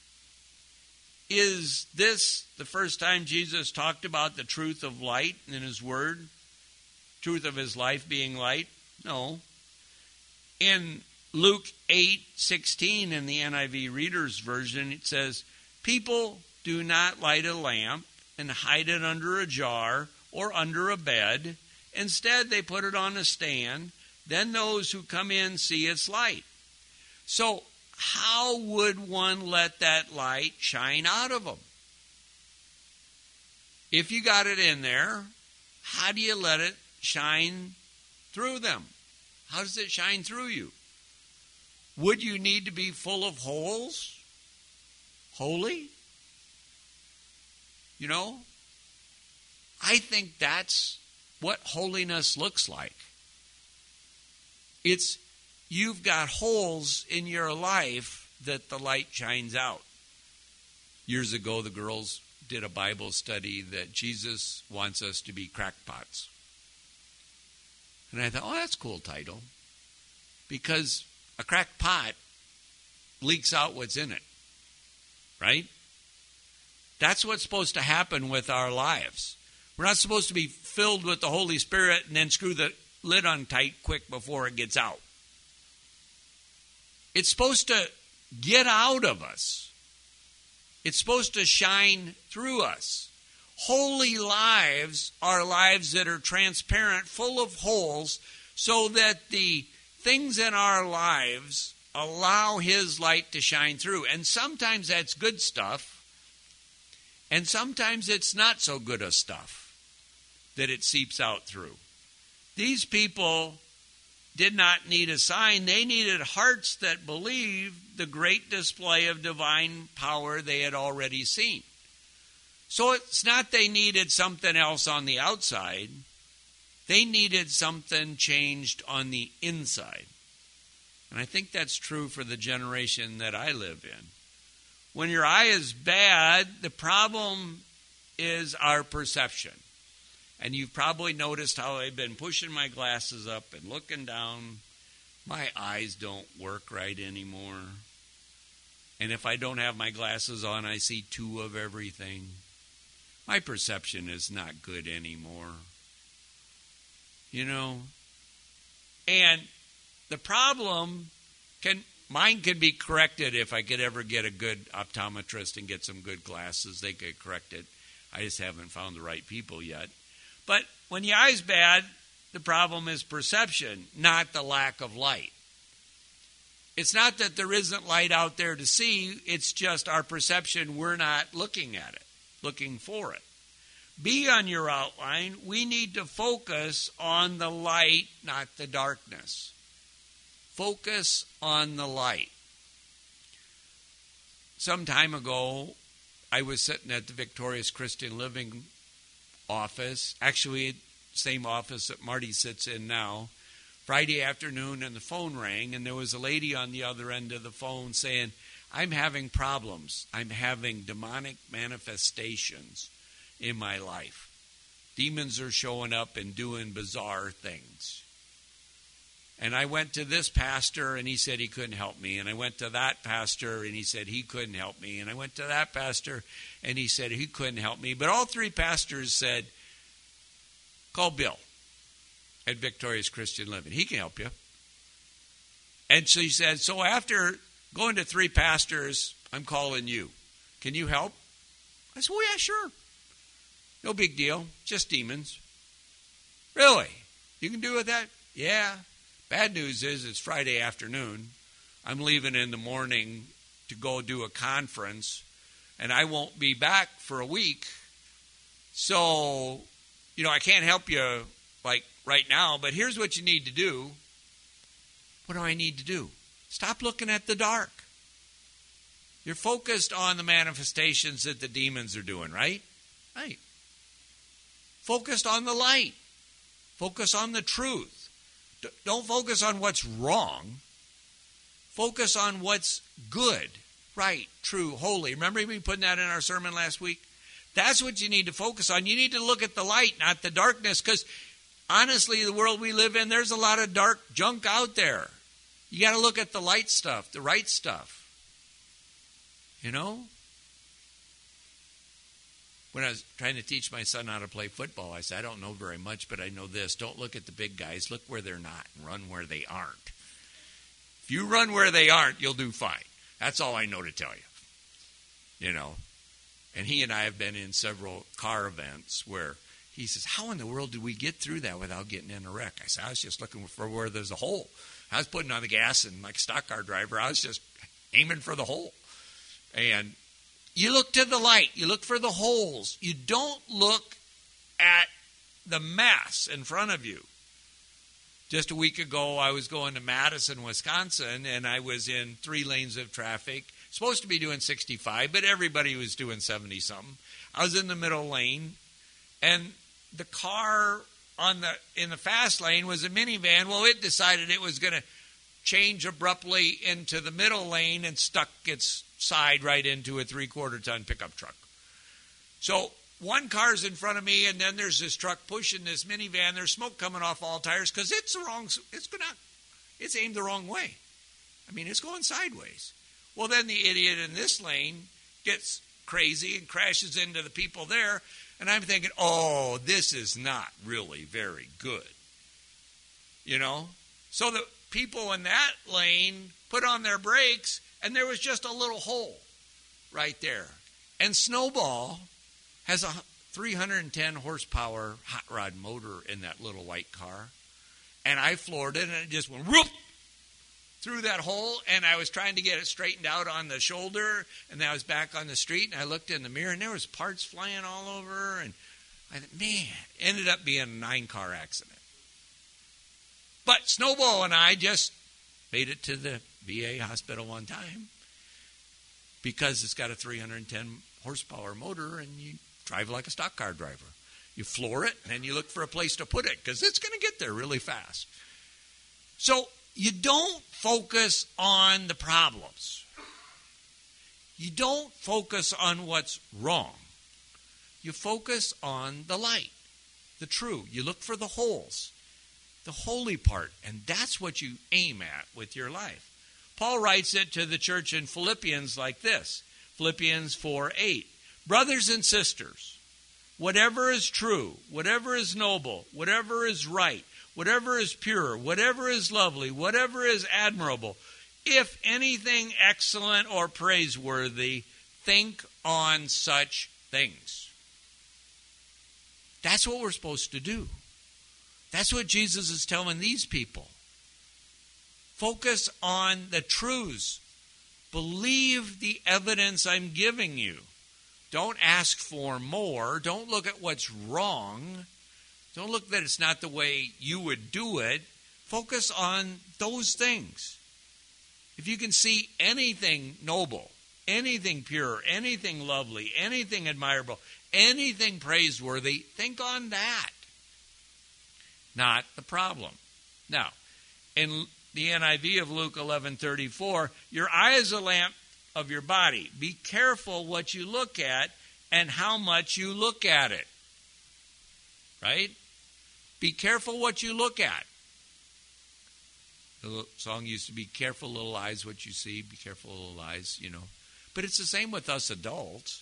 Is this the first time Jesus talked about the truth of light in his word? Truth of his life being light? No. In Luke eight sixteen in the N I V Reader's Version, it says, people do not light a lamp and hide it under a jar or under a bed. Instead, they put it on a stand. Then those who come in see its light. So, how would one let that light shine out of them? If you got it in there, how do you let it shine through them? How does it shine through you? Would you need to be full of holes? Holy? You know? I think that's what holiness looks like. It's you've got holes in your life that the light shines out. Years ago, the girls did a Bible study that Jesus wants us to be crackpots. And I thought, oh, that's a cool title. Because a cracked pot leaks out what's in it. Right? That's what's supposed to happen with our lives. We're not supposed to be filled with the Holy Spirit and then screw the lid on tight quick before it gets out. It's supposed to get out of us. It's supposed to shine through us. Holy lives are lives that are transparent, full of holes, so that the things in our lives allow His light to shine through. And sometimes that's good stuff, and sometimes it's not so good a stuff that it seeps out through. These people did not need a sign. They needed hearts that believed the great display of divine power they had already seen. So it's not they needed something else on the outside. They needed something changed on the inside. And I think that's true for the generation that I live in. When your eye is bad, the problem is our perception. And you've probably noticed how I've been pushing my glasses up and looking down. My eyes don't work right anymore. And if I don't have my glasses on, I see two of everything. My perception is not good anymore. You know? And the problem, can mine can be corrected if I could ever get a good optometrist and get some good glasses. They could correct it. I just haven't found the right people yet. But when your eye's bad, the problem is perception, not the lack of light. It's not that there isn't light out there to see. It's just our perception, we're not looking at it, looking for it. Be on your outline. We need to focus on the light, not the darkness. Focus on the light. Some time ago, I was sitting at the Victorious Christian Living office, actually same office that Marty sits in now, Friday afternoon, and the phone rang, and there was a lady on the other end of the phone saying, I'm having problems. I'm having demonic manifestations in my life. Demons are showing up and doing bizarre things. And I went to this pastor, and he said he couldn't help me. And I went to that pastor, and he said he couldn't help me. And I went to that pastor, and he said he couldn't help me. But all three pastors said, call Bill at Victorious Christian Living. He can help you. And so he said, so after going to three pastors, I'm calling you. Can you help? I said, well, yeah, sure. No big deal. Just demons. Really? You can do with that? Yeah. Bad news is it's Friday afternoon. I'm leaving in the morning to go do a conference, and I won't be back for a week. So, you know, I can't help you like right now, but here's what you need to do. What do I need to do? Stop looking at the dark. You're focused on the manifestations that the demons are doing, right? Right. Focused on the light. Focus on the truth. Don't focus on what's wrong. Focus on what's good, right, true, holy. Remember we put that in our sermon last week? That's what you need to focus on. You need to look at the light, not the darkness, because honestly, the world we live in, there's a lot of dark junk out there. You got to look at the light stuff, the right stuff. You know? When I was trying to teach my son how to play football, I said, I don't know very much, but I know this. Don't look at the big guys. Look where they're not and run where they aren't. If you run where they aren't, you'll do fine. That's all I know to tell you. You know. And he and I have been in several car events where he says, how in the world did we get through that without getting in a wreck? I said, I was just looking for where there's a hole. I was putting on the gas, and like a stock car driver, I was just aiming for the hole. And you look to the light. You look for the holes. You don't look at the mess in front of you. Just a week ago, I was going to Madison, Wisconsin, and I was in three lanes of traffic. Supposed to be doing sixty-five, but everybody was doing seventy-something. I was in the middle lane, and the car on the in the fast lane was a minivan. Well, it decided it was going to change abruptly into the middle lane and stuck its side right into a three-quarter ton pickup truck. So one car's in front of me, and then there's this truck pushing this minivan. There's smoke coming off all tires because it's the wrong. It's gonna. It's aimed the wrong way. I mean, it's going sideways. Well, then the idiot in this lane gets crazy and crashes into the people there, and I'm thinking, oh, this is not really very good. You know? So the people in that lane put on their brakes, and there was just a little hole right there. And Snowball has a three hundred ten horsepower hot rod motor in that little white car. And I floored it, and it just went whoop through that hole, and I was trying to get it straightened out on the shoulder, and then I was back on the street, and I looked in the mirror, and there was parts flying all over, and I thought, man, ended up being a nine-car accident. But Snowball and I just made it to the V A hospital on time because it's got a three hundred ten horsepower motor, and you drive like a stock car driver. You floor it, and then you look for a place to put it because it's going to get there really fast. So you don't focus on the problems. You don't focus on what's wrong. You focus on the light, the true. You look for the holes, the holy part, and that's what you aim at with your life. Paul writes it to the church in Philippians like this, Philippians four eight. Brothers and sisters, whatever is true, whatever is noble, whatever is right, whatever is pure, whatever is lovely, whatever is admirable, if anything excellent or praiseworthy, think on such things. That's what we're supposed to do. That's what Jesus is telling these people. Focus on the truths. Believe the evidence I'm giving you. Don't ask for more. Don't look at what's wrong. Don't look that it's not the way you would do it. Focus on those things. If you can see anything noble, anything pure, anything lovely, anything admirable, anything praiseworthy, think on that. Not the problem. Now, in the N I V of Luke eleven thirty-four, your eye is a lamp of your body. Be careful what you look at and how much you look at it. Right? Be careful what you look at. The song used to be, careful little eyes what you see, be careful little eyes, you know. But it's the same with us adults.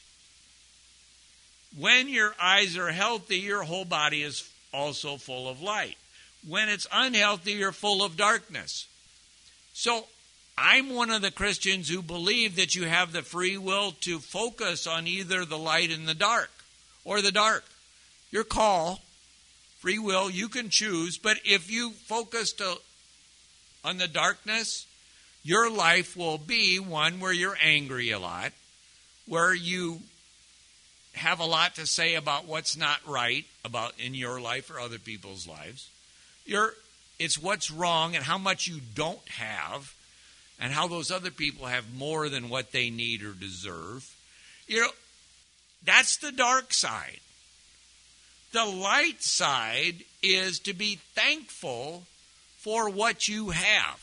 When your eyes are healthy, your whole body is also full of light. When it's unhealthy, you're full of darkness. So I'm one of the Christians who believe that you have the free will to focus on either the light and the dark, or the dark. Your call, free will, you can choose, but if you focus to, on the darkness, your life will be one where you're angry a lot, where you have a lot to say about what's not right about in your life or other people's lives. You're, it's what's wrong and how much you don't have, and how those other people have more than what they need or deserve. You know, that's the dark side. The light side is to be thankful for what you have,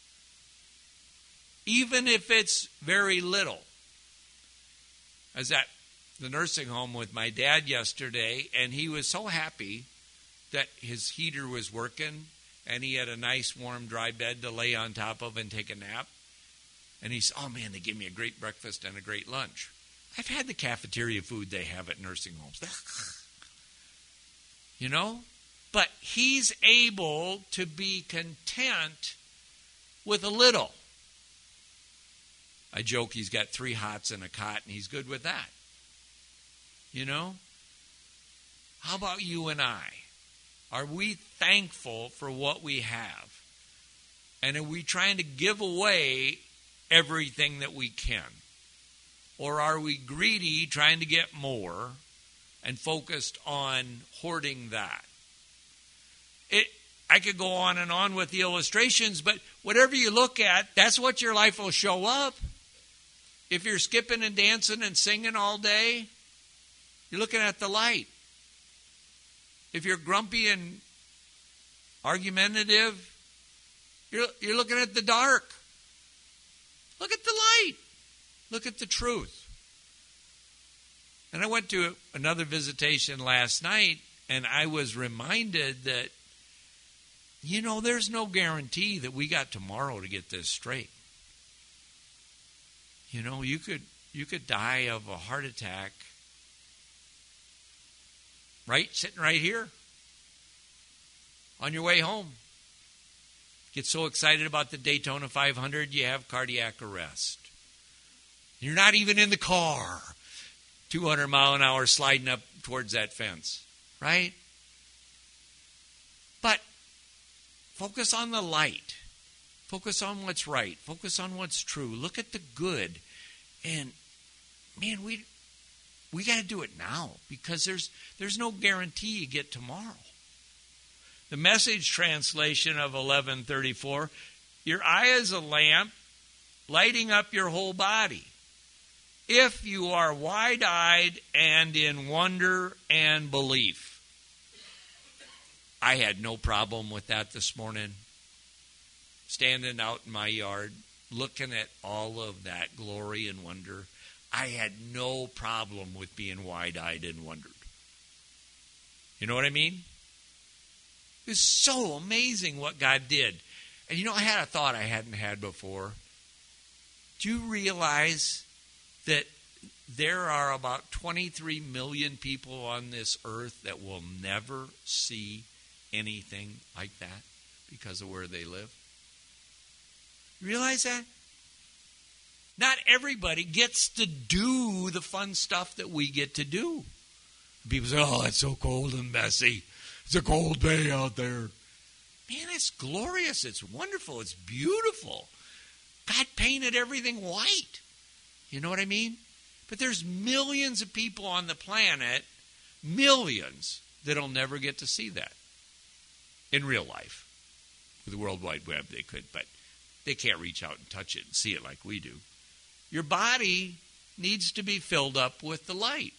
even if it's very little. I was at the nursing home with my dad yesterday, and he was so happy that his heater was working, and he had a nice, warm, dry bed to lay on top of and take a nap. And he said, oh, man, they give me a great breakfast and a great lunch. I've had the cafeteria food they have at nursing homes. You know? But he's able to be content with a little. I joke he's got three hots and a cot, and he's good with that. You know? How about you and I? Are we thankful for what we have? And are we trying to give away everything that we can? Or are we greedy, trying to get more, and focused on hoarding that? It, I could go on and on with the illustrations, but whatever you look at, that's what your life will show up. If you're skipping and dancing and singing all day, you're looking at the light. If you're grumpy and argumentative, you're, you're looking at the dark. Look at the light. Look at the truth. And I went to another visitation last night, and I was reminded that, you know, there's no guarantee that we got tomorrow to get this straight. You know, you could you could die of a heart attack, right, sitting right here on your way home. Get so excited about the Daytona five hundred, you have cardiac arrest. You're not even in the car, two hundred mile an hour sliding up towards that fence, right? But focus on the light. Focus on what's right. Focus on what's true. Look at the good. And, man, we we got to do it now because there's there's no guarantee you get tomorrow. The Message translation of eleven thirty-four, your eye is a lamp lighting up your whole body. If you are wide-eyed and in wonder and belief. I had no problem with that this morning. Standing out in my yard, looking at all of that glory and wonder, I had no problem with being wide-eyed and wondered. You know what I mean? It was so amazing what God did. And you know, I had a thought I hadn't had before. Do you realize that there are about twenty-three million people on this earth that will never see anything like that because of where they live? Realize that? Not everybody gets to do the fun stuff that we get to do. People say, oh, it's so cold and messy. It's a cold day out there. Man, it's glorious. It's wonderful. It's beautiful. God painted everything white. You know what I mean? But there's millions of people on the planet, millions, that'll never get to see that in real life. With the World Wide Web, they could, but they can't reach out and touch it and see it like we do. Your body needs to be filled up with the light.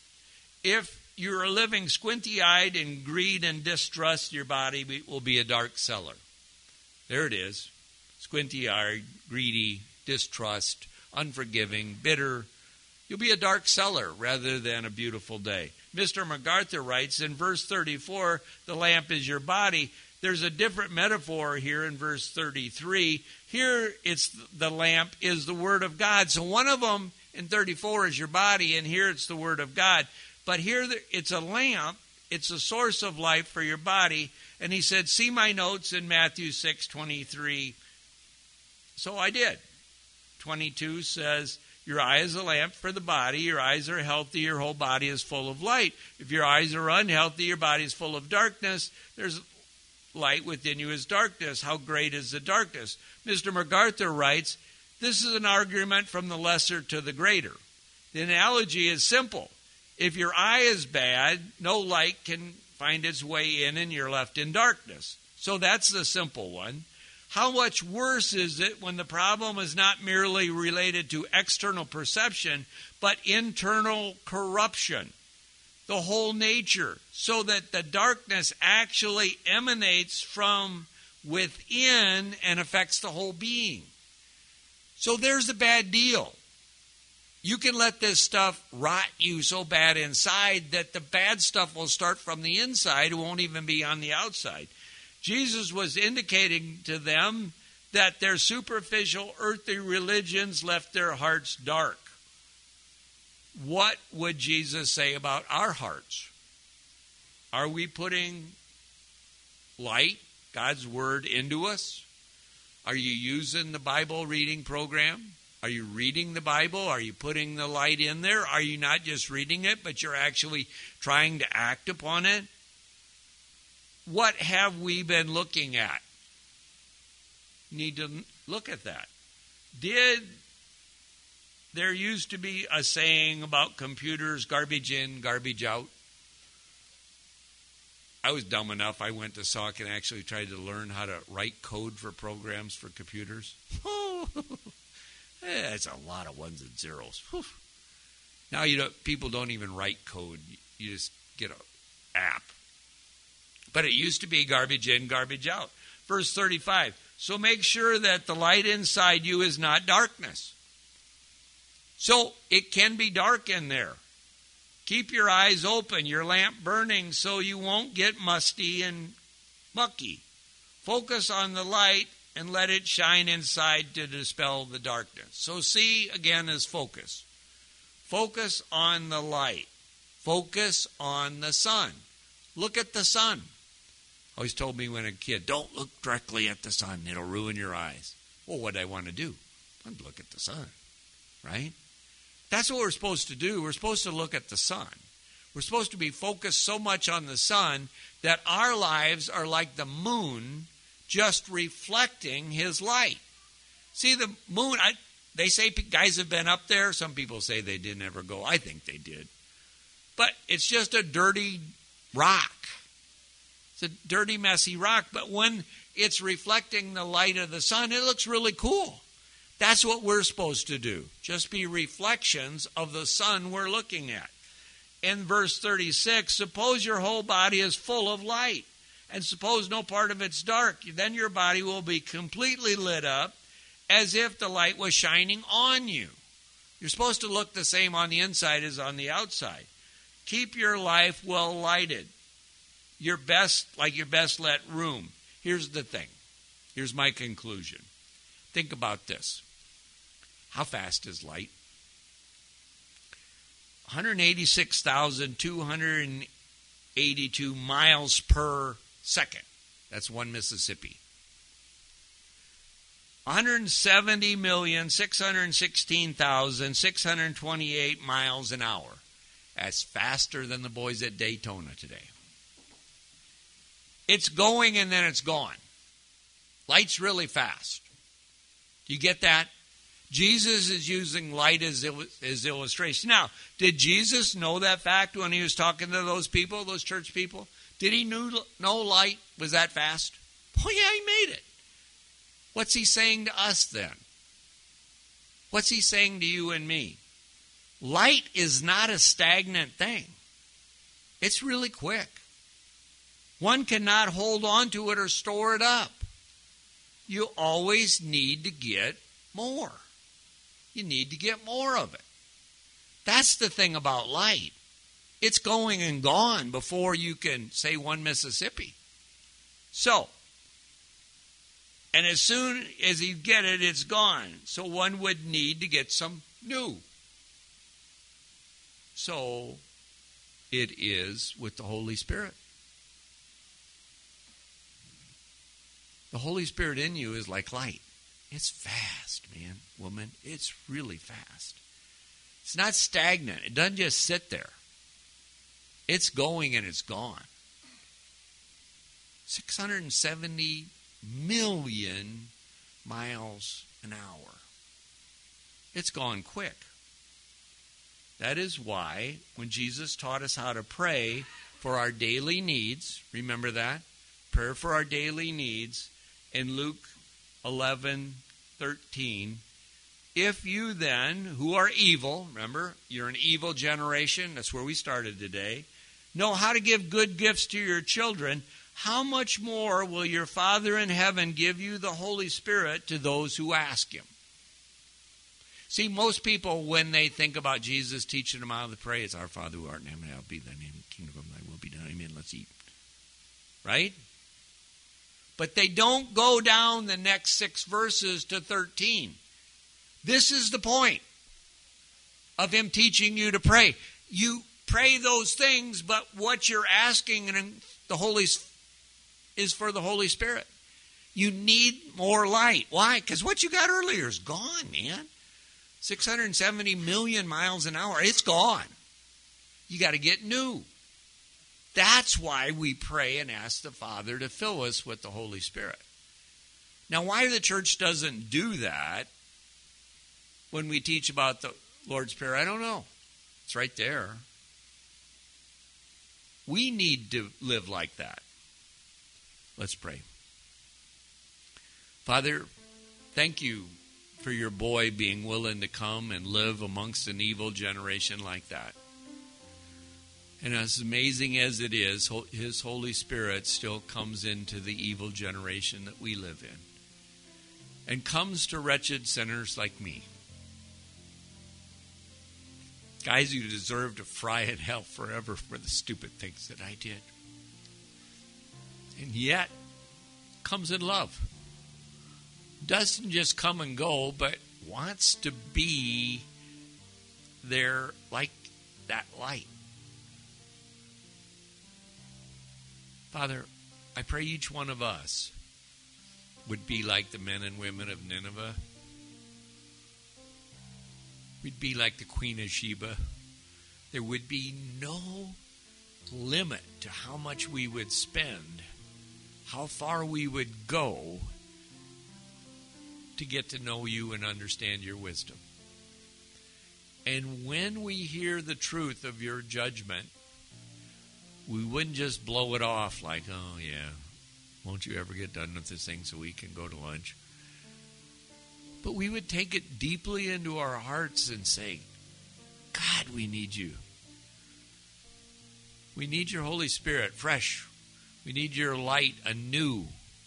If you're living squinty-eyed in greed and distrust, your body will be a dark cellar. There it is. Squinty-eyed, greedy, distrust, unforgiving, bitter. You'll be a dark cellar rather than a beautiful day. Mister MacArthur writes in verse thirty-four, the lamp is your body. There's a different metaphor here in verse thirty-three. Here it's the lamp is the Word of God. So one of them in thirty-four is your body, and here it's the Word of God. But here it's a lamp. It's a source of life for your body. And he said, see my notes in Matthew six twenty-three. So I did. twenty-two says, your eye is a lamp for the body. Your eyes are healthy. Your whole body is full of light. If your eyes are unhealthy, your body is full of darkness. There's light within you is darkness. How great is the darkness? Mister MacArthur writes, this is an argument from the lesser to the greater. The analogy is simple. If your eye is bad, no light can find its way in and you're left in darkness. So that's the simple one. How much worse is it when the problem is not merely related to external perception, but internal corruption, the whole nature, so that the darkness actually emanates from within and affects the whole being. So there's a bad deal. You can let this stuff rot you so bad inside that the bad stuff will start from the inside. It won't even be on the outside. Jesus was indicating to them that their superficial earthly religions left their hearts dark. What would Jesus say about our hearts? Are we putting light, God's Word, into us? Are you using the Bible reading program? Are you reading the Bible? Are you putting the light in there? Are you not just reading it, but you're actually trying to act upon it? What have we been looking at? You need to look at that. Did there used to be a saying about computers, garbage in, garbage out? I was dumb enough, I went to S A C and actually tried to learn how to write code for programs for computers. Oh, it's a lot of ones and zeros. Whew. Now you don't, people don't even write code. You just get an app. But it used to be garbage in, garbage out. Verse thirty-five, so make sure that the light inside you is not darkness. So it can be dark in there. Keep your eyes open, your lamp burning, so you won't get musty and mucky. Focus on the light and let it shine inside to dispel the darkness. So see, again, is focus. Focus on the light. Focus on the sun. Look at the sun. Always told me when a kid, don't look directly at the sun. It'll ruin your eyes. Well, what do I want to do? I'd look at the sun, right? That's what we're supposed to do. We're supposed to look at the sun. We're supposed to be focused so much on the sun that our lives are like the moon just reflecting his light. See, the moon, I, they say guys have been up there. Some people say they didn't ever go. I think they did. But it's just a dirty rock. It's a dirty, messy rock. But when it's reflecting the light of the sun, it looks really cool. That's what we're supposed to do. Just be reflections of the sun we're looking at. In verse thirty-six, suppose your whole body is full of light, and suppose no part of it's dark. Then your body will be completely lit up as if the light was shining on you. You're supposed to look the same on the inside as on the outside. Keep your life well lighted. Your best, like your best lit room. Here's the thing. Here's my conclusion. Think about this. How fast is light? one hundred eighty-six thousand two hundred eighty-two miles per second. That's one Mississippi. one hundred seventy million six hundred sixteen thousand six hundred twenty-eight miles an hour. That's faster than the boys at Daytona today. It's going and then it's gone. Light's really fast. Do you get that? Jesus is using light as, as illustration. Now, did Jesus know that fact when he was talking to those people, those church people? Did he knew, know light was that fast? Oh, yeah, he made it. What's he saying to us then? What's he saying to you and me? Light is not a stagnant thing. It's really quick. One cannot hold on to it or store it up. You always need to get more. You need to get more of it. That's the thing about light. It's going and gone before you can say one Mississippi. So, and as soon as you get it, it's gone. So one would need to get some new. So it is with the Holy Spirit. The Holy Spirit in you is like light. It's fast, man, woman. It's really fast. It's not stagnant. It doesn't just sit there. It's going and it's gone. six hundred seventy million miles an hour. It's gone quick. That is why when Jesus taught us how to pray for our daily needs, remember that? Prayer for our daily needs in Luke eleven thirteen. If you then, who are evil, remember, you're an evil generation, that's where we started today, know how to give good gifts to your children, how much more will your Father in heaven give you the Holy Spirit to those who ask him? See, most people, when they think about Jesus teaching them how to pray, it's our Father who art in heaven, hallowed be thy name, kingdom come, thy will be done, amen, let's eat. Right? But they don't go down the next six verses to thirteen. This is the point of him teaching you to pray. You pray those things, but what you're asking in the Holy is for the Holy Spirit. You need more light. Why? Because what you got earlier is gone, man. six hundred seventy million miles an hour. It's gone. You got to get new. That's why we pray and ask the Father to fill us with the Holy Spirit. Now, why the church doesn't do that when we teach about the Lord's Prayer, I don't know. It's right there. We need to live like that. Let's pray. Father, thank you for your boy being willing to come and live amongst an evil generation like that. And as amazing as it is, his Holy Spirit still comes into the evil generation that we live in and comes to wretched sinners like me. Guys who deserve to fry in hell forever for the stupid things that I did. And yet, comes in love. Doesn't just come and go, but wants to be there like that light. Father, I pray each one of us would be like the men and women of Nineveh. We'd be like the Queen of Sheba. There would be no limit to how much we would spend, how far we would go to get to know you and understand your wisdom. And when we hear the truth of your judgment, we wouldn't just blow it off like, oh yeah, won't you ever get done with this thing so we can go to lunch? But we would take it deeply into our hearts and say, God, we need you. We need your Holy Spirit fresh. We need your light anew.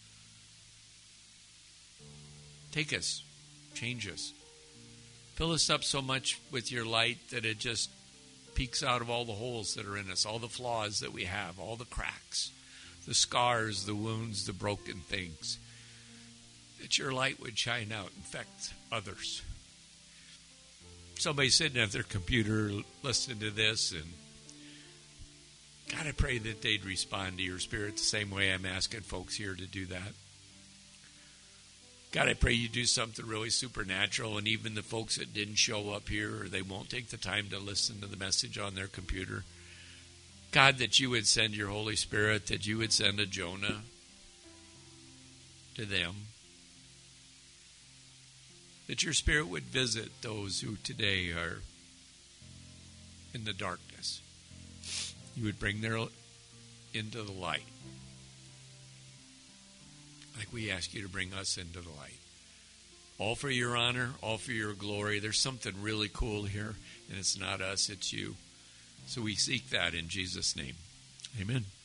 Take us, change us. Fill us up so much with your light that it just peeks out of all the holes that are in us, all the flaws that we have, all the cracks, the scars, the wounds, the broken things. That your light would shine out and affect others. Somebody sitting at their computer listening to this, and God, I pray that they'd respond to your Spirit the same way I'm asking folks here to do that. God, I pray you do something really supernatural, and even the folks that didn't show up here or they won't take the time to listen to the message on their computer, God, that you would send your Holy Spirit, that you would send a Jonah to them, that your Spirit would visit those who today are in the darkness. You would bring them into the light. Like we ask you to bring us into the light. All for your honor, all for your glory. There's something really cool here, and it's not us, it's you. So we seek that in Jesus' name. Amen.